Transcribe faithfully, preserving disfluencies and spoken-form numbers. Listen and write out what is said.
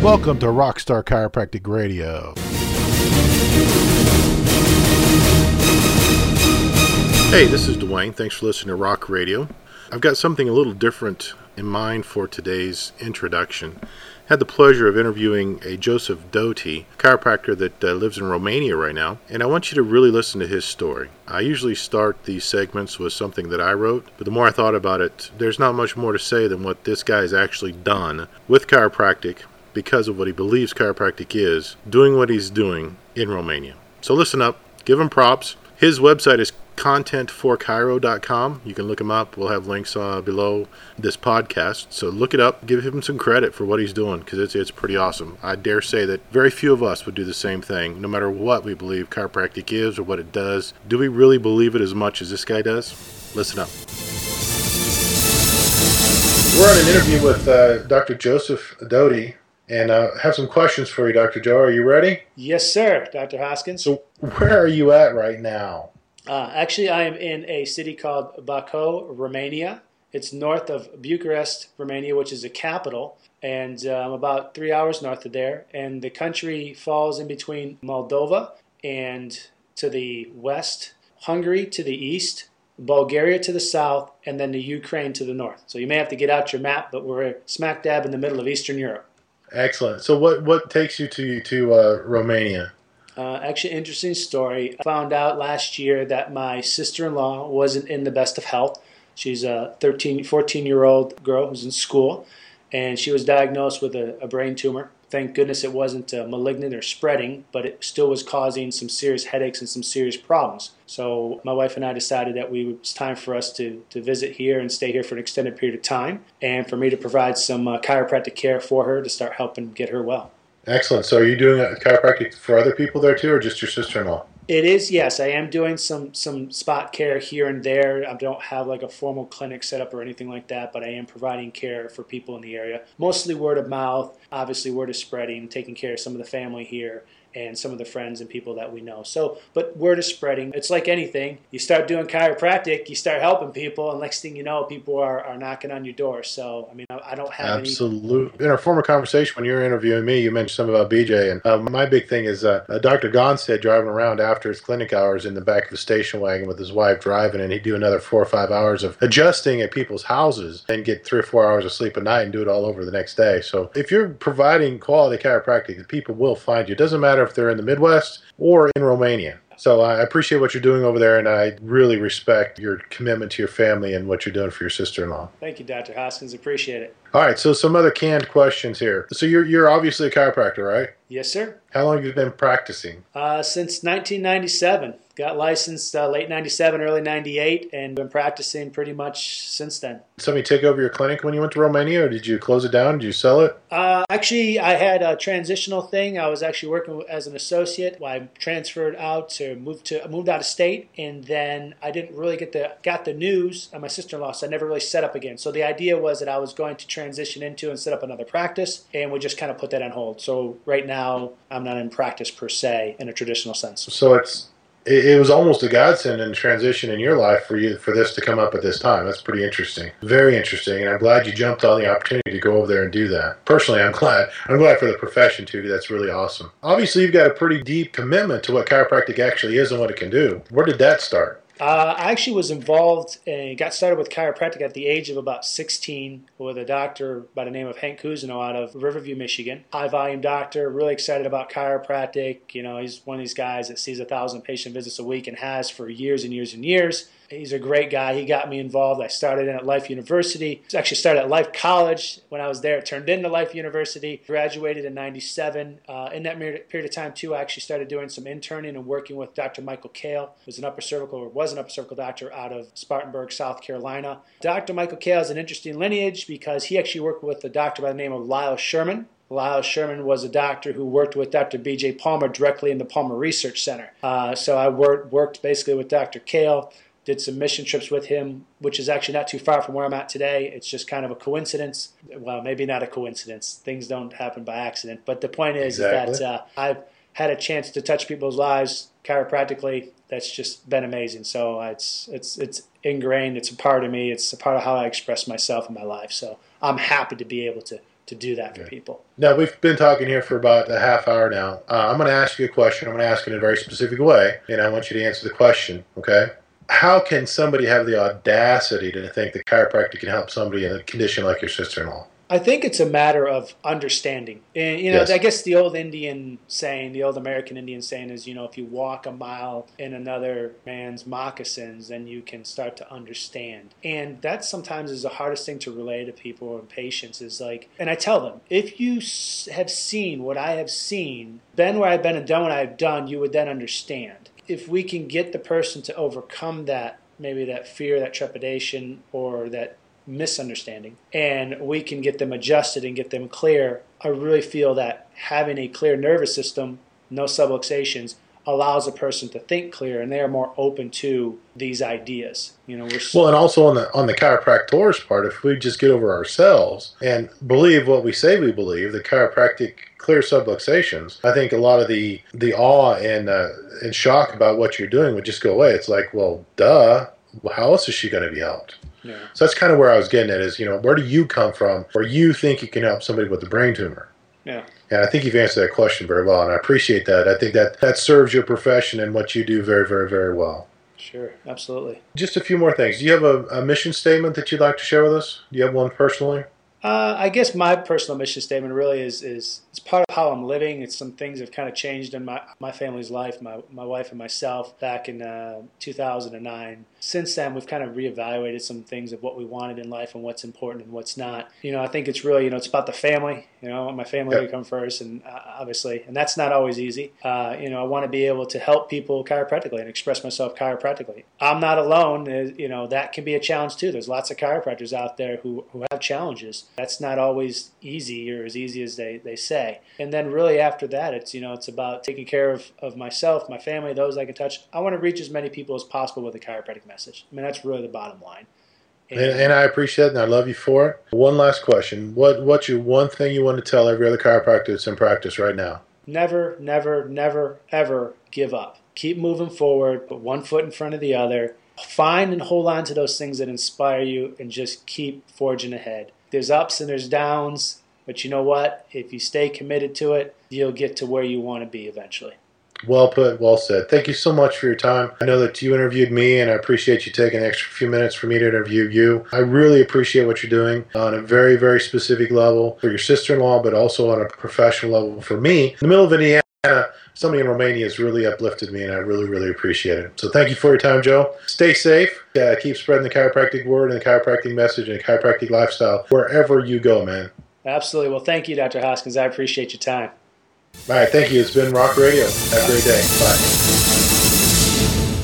Welcome to Rockstar Chiropractic Radio. Hey, this is Dwayne. Thanks for listening to Rock Radio. I've got something a little different in mind for today's introduction. I had the pleasure of interviewing a Joseph Doty, chiropractor that uh, lives in Romania right now, and I want you to really listen to his story. I usually start these segments with something that I wrote, but the more I thought about it, there's not much more to say than what this guy has actually done with chiropractic because of what he believes chiropractic is, doing what he's doing in Romania. So listen up, give him props. His website is content for chiro dot com. You can look him up. We'll have links uh, below this podcast. So look it up. Give him some credit for what he's doing because it's, it's pretty awesome. I dare say that very few of us would do the same thing, no matter what we believe chiropractic is or what it does. Do we really believe it as much as this guy does? Listen up. We're on an interview with uh, Doctor Joseph Doty. And I uh, have some questions for you, Doctor Joe. Are you ready? Yes, sir, Doctor Hoskins. So where are you at right now? Uh, actually, I am in a city called Bacău, Romania. It's north of Bucharest, Romania, which is the capital. And uh, I'm about three hours north of there. And the country falls in between Moldova and to the west, Hungary to the east, Bulgaria to the south, and then the Ukraine to the north. So you may have to get out your map, but we're smack dab in the middle of Eastern Europe. Excellent. So what, what takes you to to uh, Romania? Uh, actually, interesting story. I found out last year that my sister-in-law wasn't in the best of health. She's a thirteen, fourteen-year-old girl who's in school, and she was diagnosed with a, a brain tumor. Thank goodness it wasn't uh, malignant or spreading, but it still was causing some serious headaches and some serious problems. So my wife and I decided that we, it was time for us to, to visit here and stay here for an extended period of time, and for me to provide some uh, chiropractic care for her to start helping get her well. Excellent. So are you doing a chiropractic for other people there too, or just your sister-in-law? It is, yes. I am doing some, some spot care here and there. I don't have like a formal clinic set up or anything like that, but I am providing care for people in the area. Mostly word of mouth. Obviously, word is spreading, taking care of some of the family here and some of the friends and people that we know. So, but word is spreading. It's like anything. You start doing chiropractic, you start helping people, and next thing you know, people are, are knocking on your door. So, I mean, I, I don't have Absolutely. Any... In our former conversation, when you were interviewing me, you mentioned something about B J. And uh, my big thing is uh, uh, Doctor Gonstead driving around after his clinic hours in the back of a station wagon with his wife driving, and he'd do another four or five hours of adjusting at people's houses and get three or four hours of sleep a night and do it all over the next day. So if you're providing quality chiropractic, people will find you. It doesn't matter if they're in the Midwest or in Romania. So I appreciate what you're doing over there, and I really respect your commitment to your family and what you're doing for your sister-in-law. Thank you, Doctor Hoskins. Appreciate it. All right, so some other canned questions here. So you're you're obviously a chiropractor, right? Yes, sir. How long have you been practicing? Uh, since nineteen ninety-seven. Got licensed uh, late ninety-seven, early ninety-eight, and been practicing pretty much since then. Did somebody take over your clinic when you went to Romania, or did you close it down? Did you sell it? Uh, actually, I had a transitional thing. I was actually working as an associate. I transferred out to move to moved out of state, and then I didn't really get the got the news of my sister-in-law, so I never really set up again. So the idea was that I was going to transition into and set up another practice, and we just kind of put that on hold. So right now, I'm not in practice per se in a traditional sense. So it's it was almost a godsend and transition in your life for you for this to come up at this time. That's pretty interesting. Very interesting, and I'm glad you jumped on the opportunity to go over there and do that. Personally, I'm glad. I'm glad for the profession, too. That's really awesome. Obviously, you've got a pretty deep commitment to what chiropractic actually is and what it can do. Where did that start? Uh, I actually was involved and got started with chiropractic at the age of about sixteen with a doctor by the name of Hank Cousineau out of Riverview, Michigan. High-volume doctor, really excited about chiropractic. You know, he's one of these guys that sees a thousand patient visits a week and has for years and years and years. He's a great guy. He got me involved. I started in at Life University. I actually started at Life College. When I was there, it turned into Life University. Graduated in ninety-seven. Uh, in that period of time, too, I actually started doing some interning and working with Doctor Michael Kale, who's an upper cervical, or was an upper cervical doctor out of Spartanburg, South Carolina. Doctor Michael Kale is an interesting lineage because he actually worked with a doctor by the name of Lyle Sherman. Lyle Sherman was a doctor who worked with Doctor B J Palmer directly in the Palmer Research Center. Uh, so I worked, worked basically with Doctor Kale. Did some mission trips with him, which is actually not too far from where I'm at today. It's just kind of a coincidence. Well, maybe not a coincidence. Things don't happen by accident. But the point is, exactly. is that uh, I've had a chance to touch people's lives chiropractically. That's just been amazing. So it's it's it's ingrained. It's a part of me. It's a part of how I express myself in my life. So I'm happy to be able to to do that for people. Now, we've been talking here for about a half hour now. Uh, I'm going to ask you a question. I'm going to ask it in a very specific way, and I want you to answer the question, okay? How can somebody have the audacity to think that chiropractic can help somebody in a condition like your sister-in-law? I think it's a matter of understanding. And, you know, yes. I guess the old Indian saying, the old American Indian saying is, you know, if you walk a mile in another man's moccasins, then you can start to understand. And that sometimes is the hardest thing to relay to people and patients is like, and I tell them, if you have seen what I have seen, been where I've been and done what I've done, you would then understand. If we can get the person to overcome that, maybe that fear, that trepidation, or that misunderstanding, and we can get them adjusted and get them clear, I really feel that having a clear nervous system, no subluxations, allows a person to think clear, and they are more open to these ideas. You know, we're well, and also on the on the chiropractor's part, if we just get over ourselves and believe what we say we believe, the chiropractic clear subluxations, I think a lot of the the awe and uh, and shock about what you're doing would just go away. It's like, well, duh, how else is she going to be helped? Yeah. So that's kind of where I was getting at is, you know, where do you come from where you think you can help somebody with a brain tumor? Yeah. And I think you've answered that question very well, and I appreciate that. I think that that serves your profession and what you do very, very, very well. Sure, absolutely. Just a few more things. Do you have a, a mission statement that you'd like to share with us? Do you have one personally? Uh, I guess my personal mission statement really is is it's part of how I'm living. It's some things have kind of changed in my, my family's life, my my wife and myself back in uh, two thousand nine. Since then, we've kind of reevaluated some things of what we wanted in life and what's important and what's not. You know, I think it's really, you know, it's about the family. You know, I want my family yep. to come first, and uh, obviously, and that's not always easy. Uh, you know, I want to be able to help people chiropractically and express myself chiropractically. I'm not alone. You know, that can be a challenge too. There's lots of chiropractors out there who, who have challenges. That's not always easy or as easy as they, they say. And then really after that, it's, you know, it's about taking care of, of myself, my family, those I can touch. I want to reach as many people as possible with a chiropractic message. I mean, that's really the bottom line. And, and, and I appreciate it, and I love you for it. One last question. What What's your one thing you want to tell every other chiropractor that's in practice right now? Never, never, never, ever give up. Keep moving forward. Put one foot in front of the other. Find and hold on to those things that inspire you and just keep forging ahead. There's ups and there's downs, but you know what? If you stay committed to it, you'll get to where you want to be eventually. Well put, well said. Thank you so much for your time. I know that you interviewed me, and I appreciate you taking an extra few minutes for me to interview you. I really appreciate what you're doing on a very, very specific level for your sister-in-law, but also on a professional level for me. In the middle of Indiana, somebody in Romania has really uplifted me, and I really, really appreciate it. So thank you for your time, Joe. Stay safe. Uh, keep spreading the chiropractic word and the chiropractic message and the chiropractic lifestyle wherever you go, man. Absolutely. Well, thank you, Doctor Hoskins. I appreciate your time. All right, thank you. It's been Rock Radio. Have a great day. Bye.